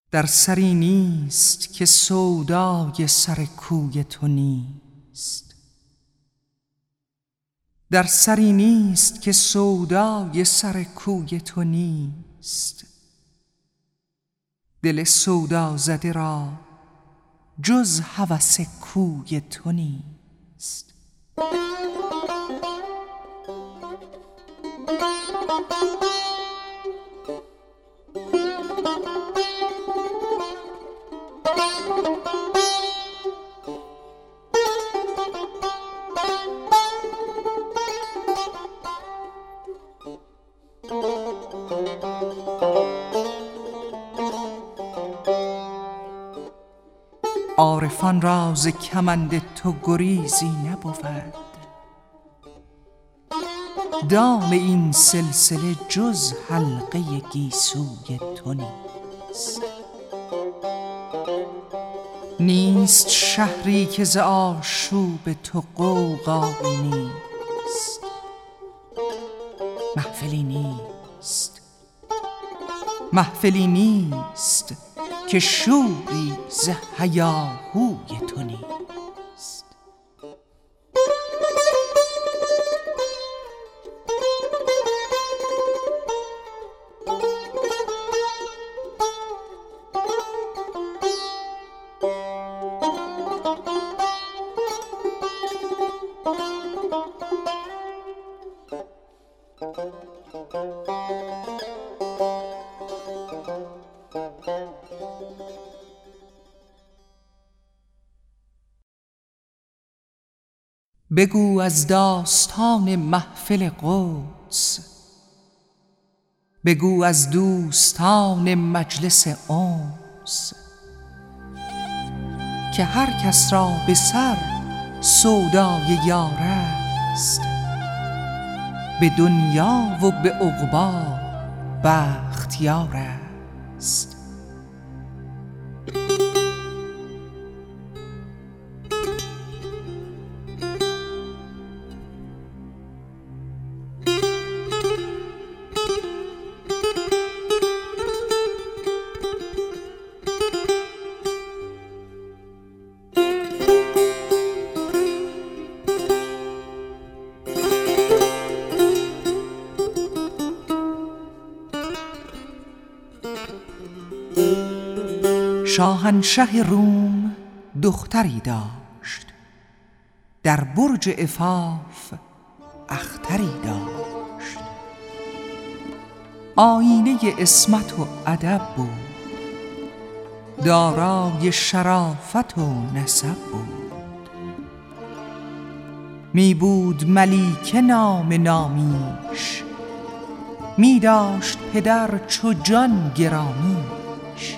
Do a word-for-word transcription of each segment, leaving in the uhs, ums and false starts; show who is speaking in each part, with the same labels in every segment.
Speaker 1: در سری نیست که سودای سر کوی تو نیست. در سری نیست که سودای سر کوی تو نیست. دل سودا زده را جز هوس کوی تو نیست. عارفان را ز کمند تو گریزی نبود. دام این سلسله جز حلقه گیسوی تو نیست. نیست شهری که ز آشوب تو غوغایی نیست. محفلی نیست محفلی نیست که شوری ز هیاهوی تو نیست. بگو از داستان محفل قدس، بگو از دوستان مجلس انس، که هر کس را به سر سودای یار است، به دنیا و به عقبی بختیار است. شاهنشه روم دختری داشت، در برج عفاف اختری داشت. آینه عصمت و ادب بود، دارای شرافت و نسب بود. می بود ملیکه نام نامیش، می داشت پدر چو جان گرامیش.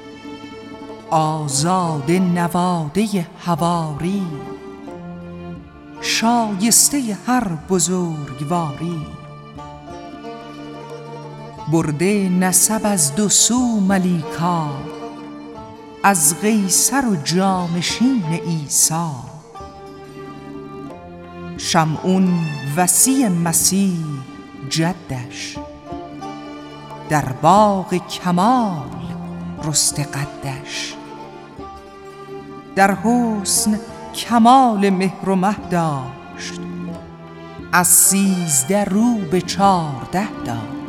Speaker 1: آزاده نواده حواری، شایسته هر بزرگواری. برده نسب از دو سو ملیکا، از قیصر و جانشین عیسی. شمعون وصی مسیح جدش، در باغ کمال رسته قدش. در حسن کمال مهر و مه داشت، از سیزده رو به چارده داشت.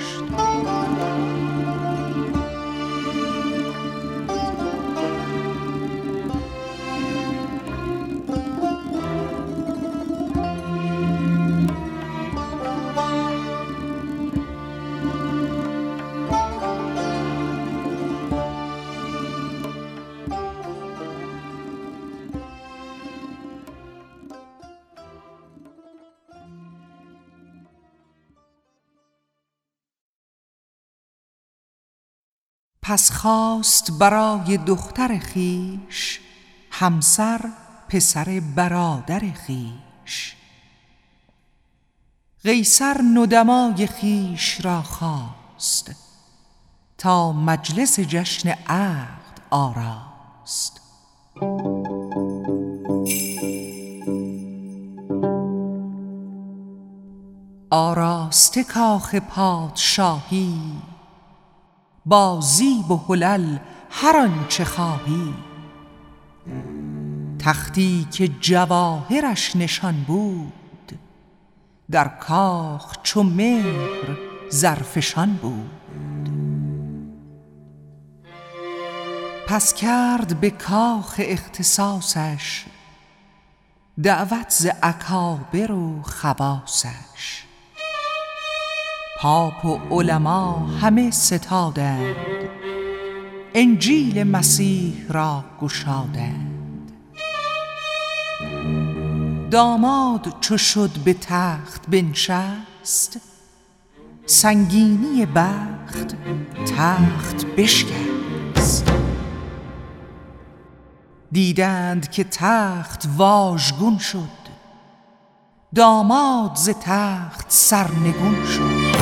Speaker 1: پس خواست برای دختر خویش، همسر پسر برادر خویش. قیصر ندمای خویش را خواست، تا مجلس جشن عقد آراست. آراسته کاخ پادشاهی، با زیب و حلل هر آنچه خواهی. تختی که جواهرش نشان بود، در کاخ چو مهر زرفشان بود. پس کرد به کاخ اختصاصش، دعوت ز اکابر و خواصش. پاپ و علما همه ستادند، انجیل مسیح را گشادند. داماد چو شد به تخت بنشست، سنگینی بخت تخت بشکست. دیدند که تخت واژگون شد، داماد ز تخت سرنگون شد.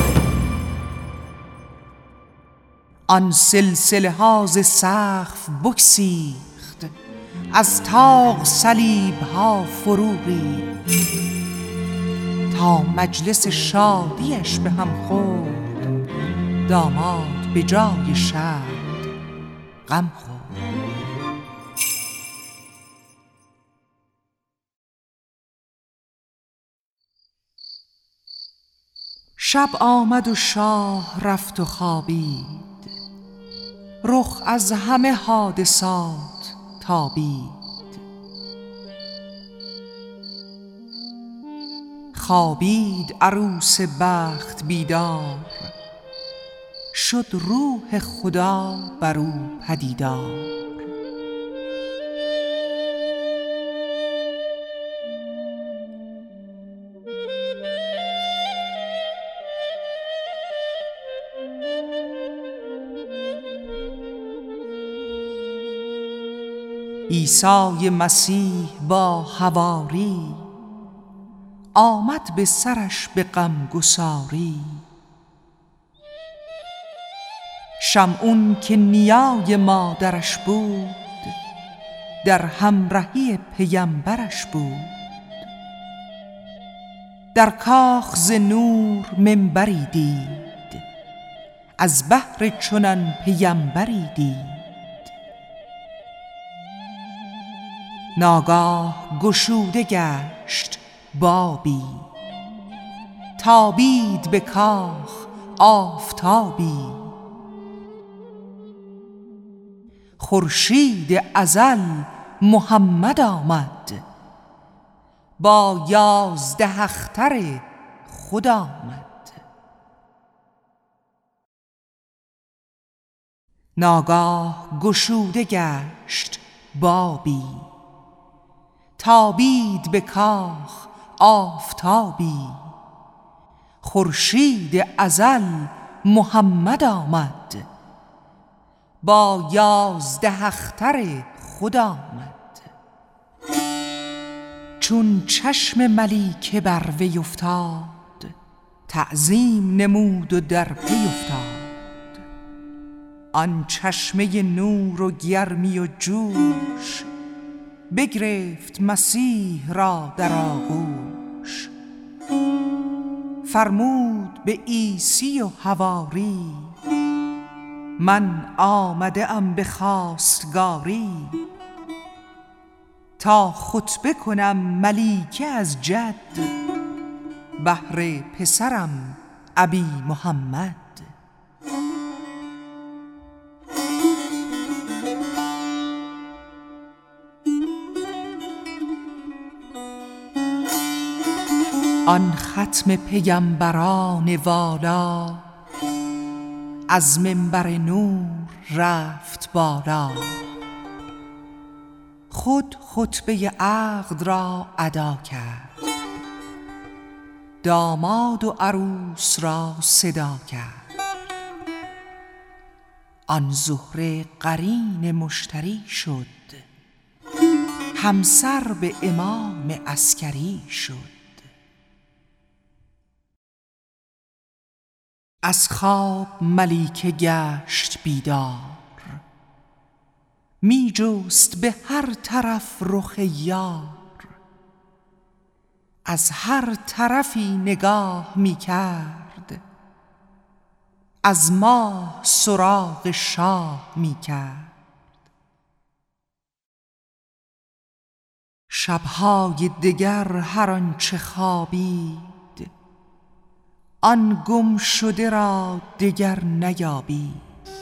Speaker 1: آن سلسله ها ز سقف بگسیخت، از طاق صلیب ها فرو ریخت. تا مجلس شادیش به هم خورد، داماد به جای شاد غم خورد. شب آمد و شاه رفت و خوابید، رخ از همه حادثات تابید. خوابید عروس بخت بیدار، شد روح خدا بر او پدیدار. عیسی مسیح با حواری، آمد به سرش به غمگساری. شمعون که نیای مادرش بود، در همرهی پیمبرش بود. در کاخ ز نور منبری دید، از بهر چنان پیمبری دید. ناگاه گشوده گشت بابی، تابید به کاخ آفتابی. خورشید ازل محمد آمد، با یازده اختر خود آمد. ناگاه گشوده گشت بابی، تابید به کاخ آفتابی. خورشید ازل محمد آمد، با یازده اختر خود آمد. چون چشم ملیکه بر وی افتاد، تعظیم نمود و در پی افتاد. آن چشمه نور و گرمی و جوش، بگرفت مسیح را در آغوش. فرمود به عیسی و حواری، من آمده ام به خواستگاری. تا خطبه کنم ملیکه از جد، بهر پسرم ابی محمد. آن ختم پیمبران والا، از منبر نور رفت بالا. خود خطبه عقد را ادا کرد، داماد و عروس را صدا کرد. آن زهره قرین مشتری شد، همسر به امام عسکری شد. از خواب ملیکه گشت بیدار، می جست به هر طرف رخ یار. از هر طرفی نگاه می کرد، از ماه سراغ شاه می کرد. شبهای دگر هر آنچه خوابید، آن گم شده را دگر نیابید.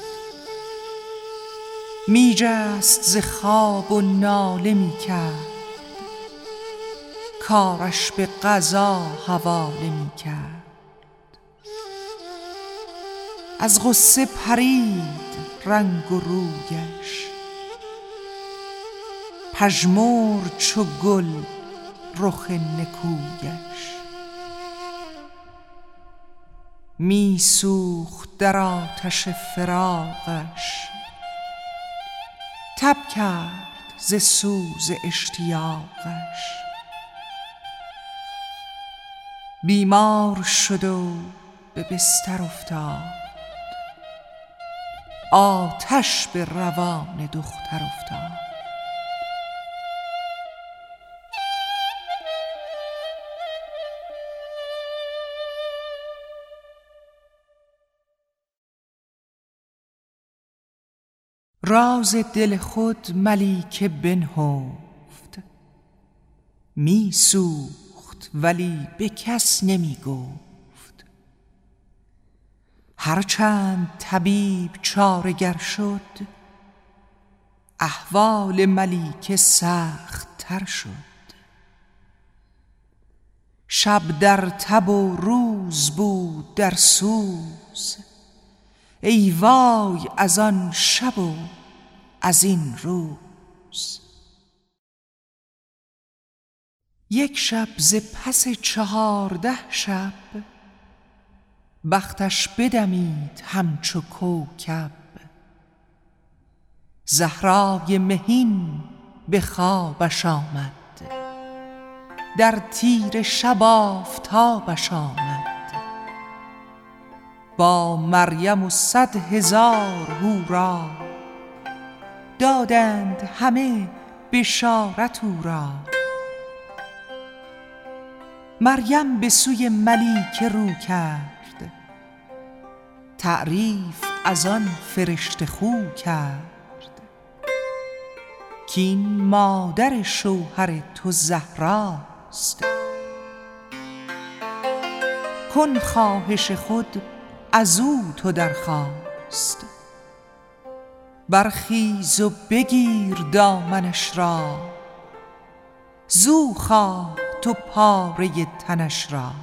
Speaker 1: می جست ز خواب و ناله می کرد، کارش به قضا حواله می کرد. از غصه پرید رنگ و رویش، پژمرد چو گل رخ نکویش. می سوخت در آتش فراقش، تب کرد ز سوز اشتیاقش. بیمار شد و به بستر افتاد، آتش به روان دختر افتاد. راز دل خود ملیکه بنهفت، می سوخت ولی به کس نمی گفت. هرچند طبیب چاره گر شد، احوال ملیکه سخت تر شد. شب در تب و روز بود در سوز، ای وای از آن شب و از این روز. یک شب ز پس چهارده شب، بختش بدمید همچو کوکب. زهرای مهین به خوابش آمد، در تیره شب آفتابش آمد. با مریم و صد هزار حورا، دادند همه بشارت او را. مریم به سوی ملیکه رو کرد، تعریف از آن فرشته خو کرد. کین مادر شوهر تو زهراست، کن خواهش خود از او تو درخواست. برخیز و بگیر دامنش را، زو خواه تو پاره تنش را.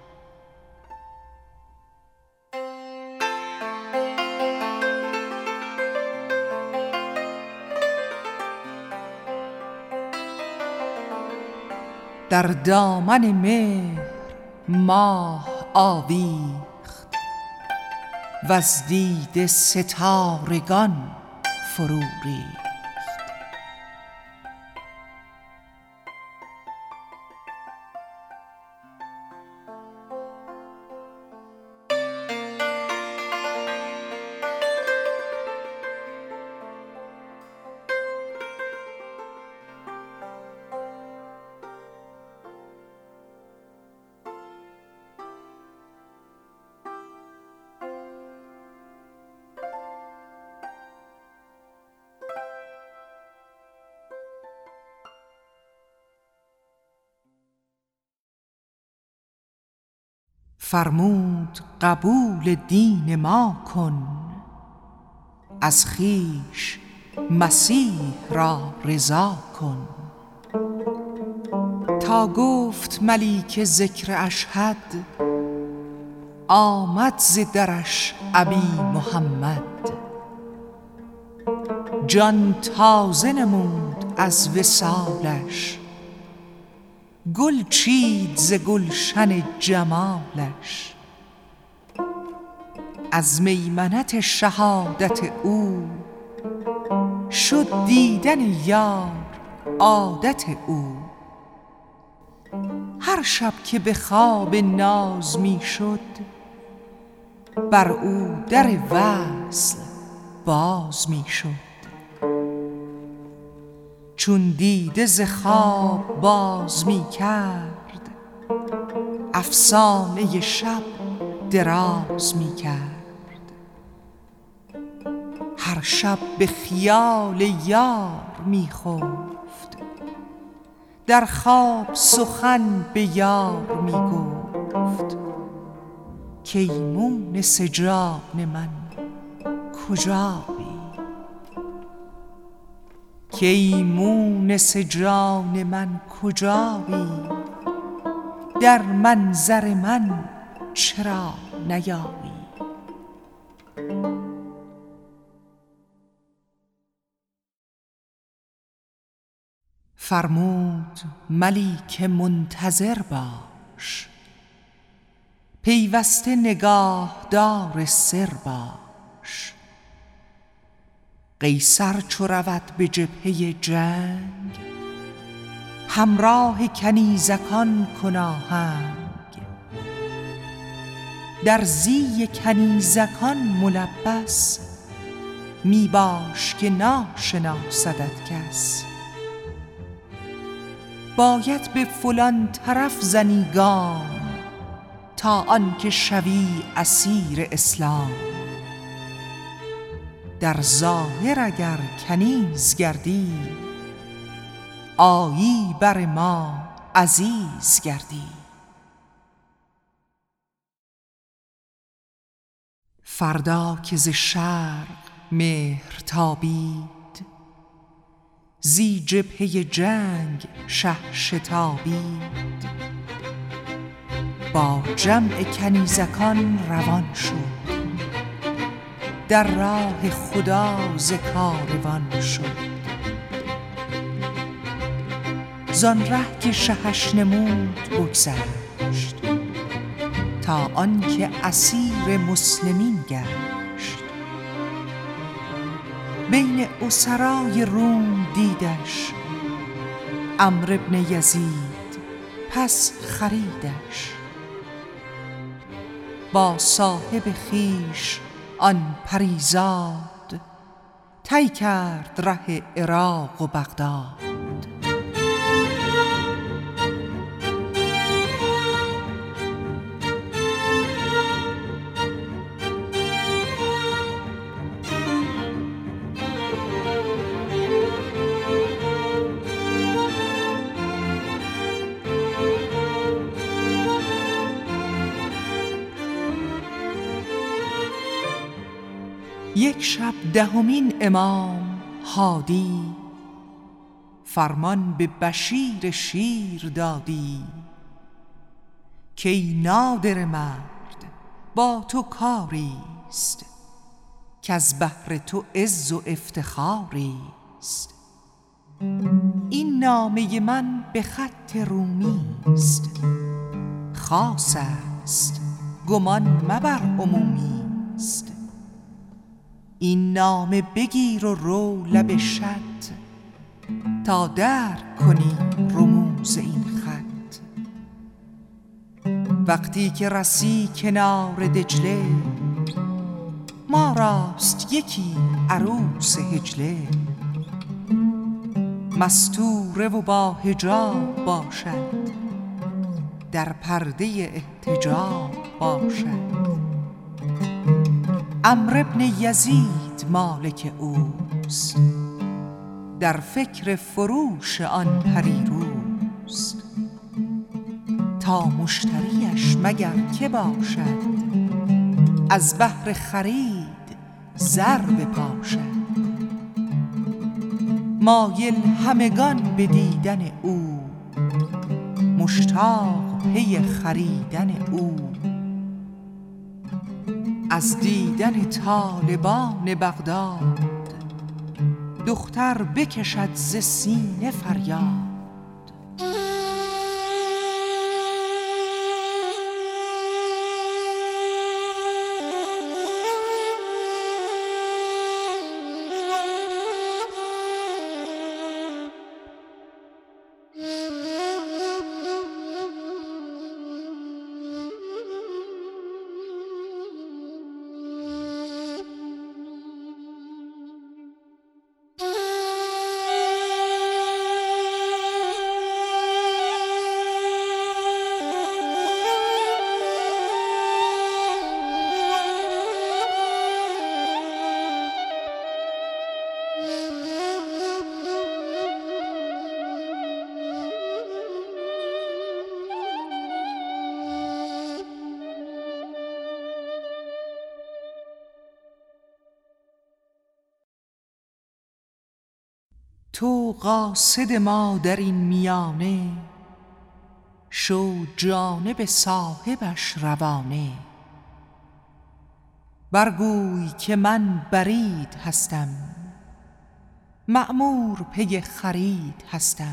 Speaker 1: در دامن مهر ماه آویخت، وز دیده ستارگان فرو ریخت. فرمود قبول دین ما کن، از خویش مسیح را رضا کن. تا گفت ملیکه ذکر اشهد، آمد ز درش ابی محمد. جان تازه نمود از وصالش، گل چید ز گلشن جمالش. از میمنت شهادت او، شد دیدن یار عادت او. هر شب که به خواب ناز می شد، بر او در وصل باز می شد. چون دیده ز خواب باز می کرد، افسانه شب دراز می کرد. هر شب به خیال یار می خفت، در خواب سخن به یار می گفت کای مونس جان من کجایی، کای مونس جان من کجایی، در منظر من چرا نیایی. فرمود ملیک منتظر باش، پیوسته نگاهدار سر باش. قیصر چو رود به جبهه جنگ، همراه کنیزکان کن آهنگ. در زی کنیزکان ملبس، می باش که ناشناسدت کس. باید به فلان طرف زنی گام، تا آنکه شوی اسیر اسلام. در ظاهر اگر کنیز گردی، آیی بر ما عزیز گردی. فردا که ز شرق مهر تابید، زی جبهه جنگ شه شتابید. با جمع کنیزکان روان شد، در راه خدا ز کاروان شد. زان ره که شهش نمود بگذشت، تا آنکه اسیر مسلمین گشت. بین اسرای روم دیدش، عمرو بن یزید پس خریدش. با صاحب خویش آن پریزاد، طی کرد ره عراق و بغداد. یک شب دهمین امام هادی، فرمان به بشیر شیر دادی. کای نادر مرد با تو کاریست، کز بهر تو عز و افتخاریست. این نامه من به خط رومیست، خاص است گمان مبر عمومیست. این نامه بگیر و رو لب شط، تا درک کنی رموز این خط. وقتی که رسی کنار دجله، ما راست یکی عروس هجله. مستوره و با حجاب باشد، در پرده احتجاب باشد. عمرو بن یزید مالک اوست، در فکر فروش آن پری روست. تا مشتریش مگر که باشد، از بهر خرید زر بپاشد. مایل همگان به دیدن او، مشتاق پی خریدن او. از دیدن طالبان بغداد، دختر بکشد ز سینه فریاد. تو قاصد ما در این میانه، شو جانب صاحبش روانه. برگوی که من برید هستم، مأمور پی خرید هستم.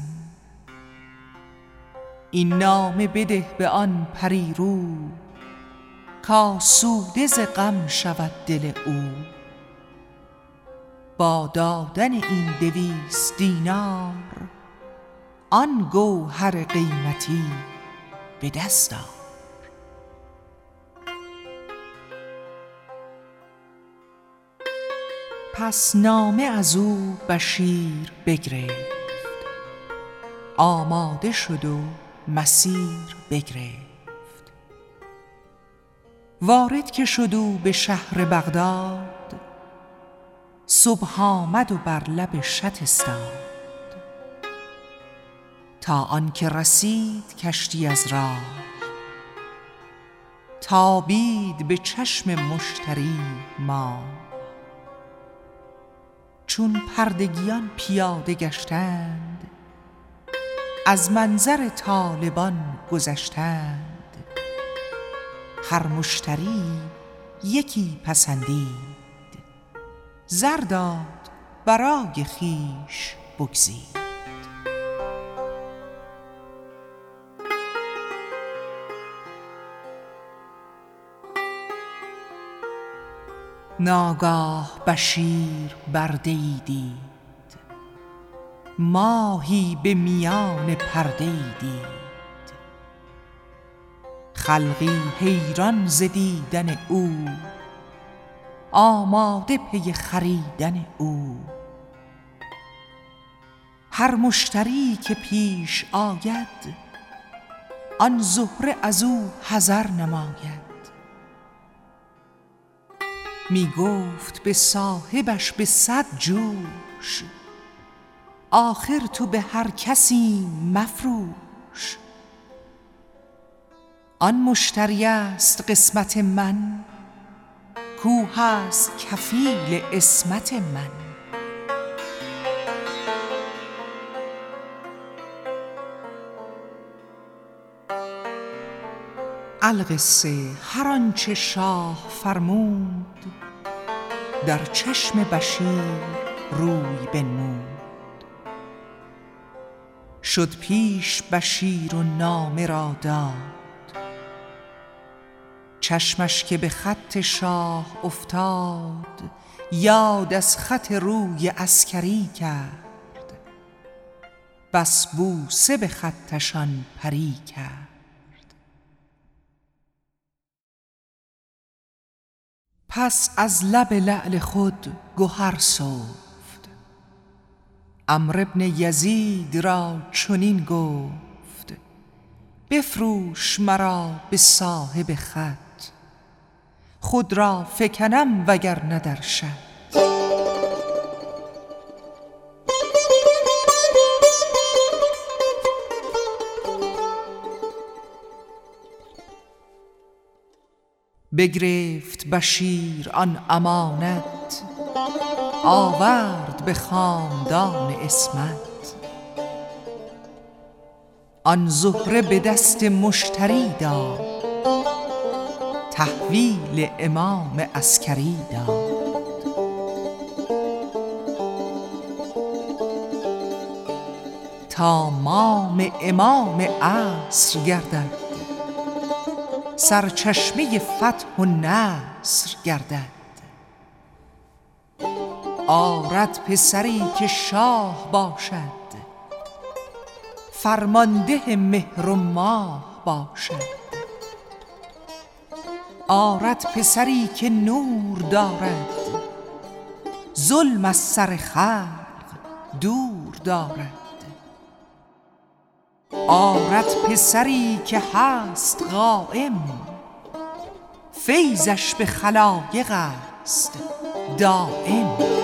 Speaker 1: این نامه بده به آن پری رو، کآسوده ز غم شود دل او. با دادن این دویست دینار، آن گوهر قیمتی به دست آر. پس نامه از او بشیر بگرفت، آماده شد و مسیر بگرفت. وارد که شد او به شهر بغداد، صبح آمد و بر لب شط استاد. تا آن که رسید کشتی از راه، تابید به چشم مشتری ماه. چون پردگیان پیاده گشتند، از منظر طالبان گذشتند. هر مشتری یکی پسندید، زر داد برای خویش بگزید. ناگاه بشیر برده‌ای دید، ماهی به میان پرده‌ای دید. خلقی حیران ز دیدن او، آماده پی خریدن او. هر مشتری که پیش آید، آن زهره از او حذر نماید. می گفت به صاحبش به صد جوش، آخر تو به هر کسی مفروش. آن مشتری است قسمت من، کو هست کفیل عصمت من. القصه هر آنچه شاه فرمود، در چشم بشیر روی بنمود. شد پیش بشیر و نامه را داد، چشمش که به خط شاه افتاد. یاد از خط روی عسکری کرد، بس بوسه به خطشان پری کرد. پس از لب لعل خود گهر سفت، عمرو بن یزید را چنین گفت. بفروش مرا به صاحب خط، خود را فکنم وگرنه در شط. بگرفت بشیر آن امانت، آورد به خاندان عصمت. آن زهره به دست مشتری داد، تحویل امام عسکری داد. تا مام امام عصر گردد، سرچشمه فتح و نصر گردد. آرد پسری که شاه باشد، فرمانده مهر و ماه باشد. آرد پسری که نور دارد، ظلم از سر خلق دور دارد. آرد پسری که هست قائم، فیضش به خلایق است دائم.